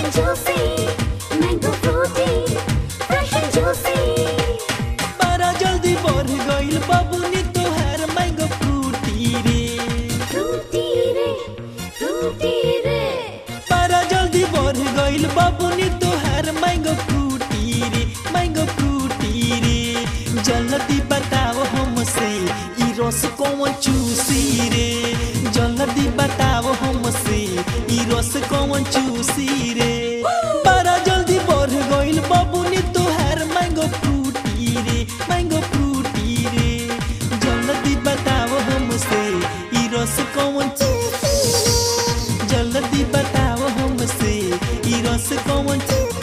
and juicy, mango fruity, fresh and juicy. बड़ा जल्दी बढ़ गइल बबुनी तोहार मैंगो फ्रूटी रे Fruity re, fruity re. बड़ा जल्दी बढ़ गइल बबुनी तोहार मैंगो फ्रूटी रे जल्दी बताओ हमसे ई रस कौन चूसी रे जल्दी बताओ हमसे ई रस कौन चूसी रे बड़ा जल्दी बढ़ गइल बबुनी तोहार मैंगो फ्रूटी रे जल्दी बताओ हमसे ई रस कौन जल्दी बताओ हमसे ई रस कौन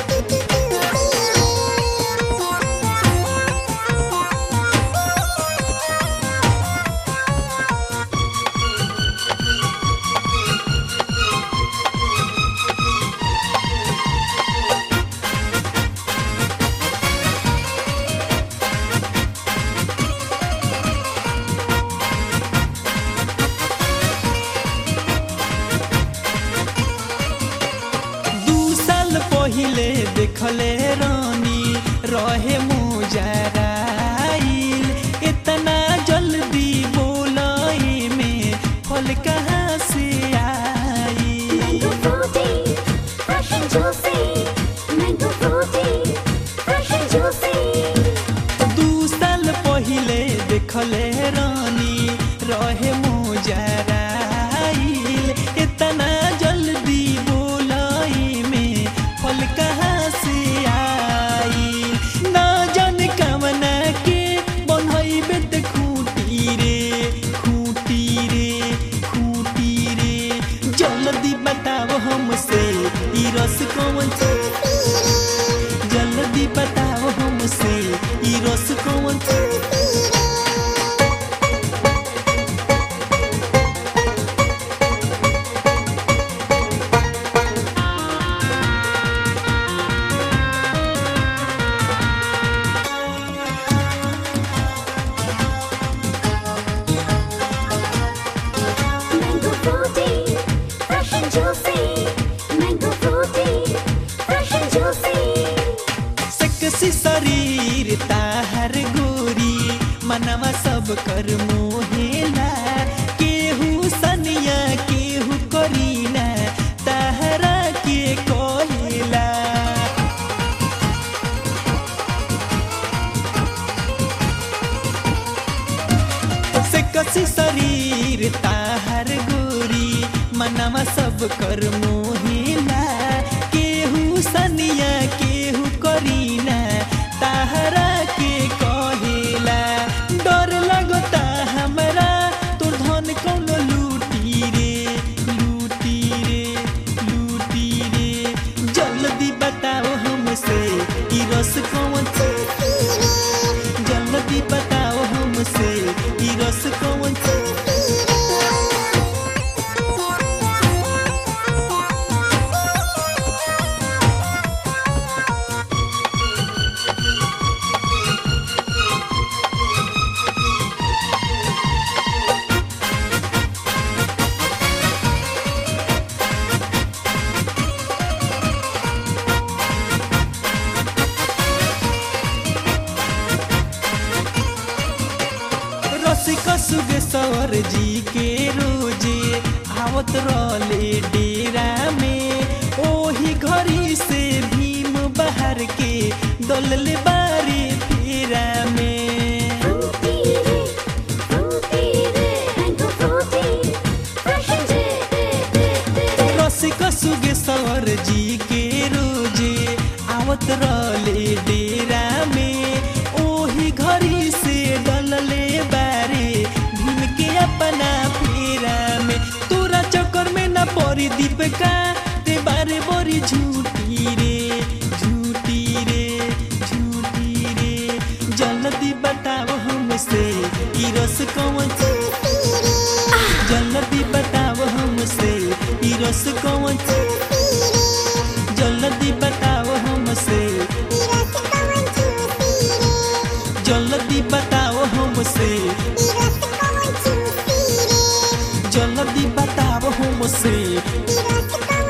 पहिले देखले रानी रहे मुजराइल इतना जल्दी बोलाई में फल कहाँ से आई Mango fruity, fresh and juicy, mango fruity, fresh and juicy. 2 साल पहिले देखले रानी रहे मुजराइल इतना जल्दी बोलाई में फल कहाँ से आई ना जाने कवना के बनइबे त खूटी रे जल्दी बताओ हमसे ई रस कौन जल्दी बताओ हमसे ई रस कौन Mango fruity, fresh and juicy, mango fruity, fresh and juicy. सकसी शरीर ताहर गोरी मनवा सब कर मोहेला केहू सनिया केहू करीना ताहरा के कहेला सकसी शरीर ताहर गोरी मनवा सब कर मोहेला केहू सनिया केहू करीना ताहरा के कहेला डर लगता हमरा तोर धन कौनो लूटी रे जल्दी बताओ हमसे ई रस कौन जल्दी बताओ हमसे ई रस कौन रसिका सुगेश्वर जी के रोजे आवत रहले डेरा में ओही घड़ी से भीम बाहर के दलले बारे फेरा में Fruity re, mango fruity, fresh and juicy. रसिका सुगेश्वर जी के रोजे आवत रहले डेरा में ओही घड़ी से दलले बारे भीम के अपना फेरा में तोरा चक्कर में न पड़ी दीपिका ते बारे बड़ी झूठी रे जल्दी बताओ हमसे ई रस कौन जल्दी बताओ हमसे ई रस कौन जल्दी बताओ हमसे जल्दी बताओ हमसे जल्दी बताओ हमसे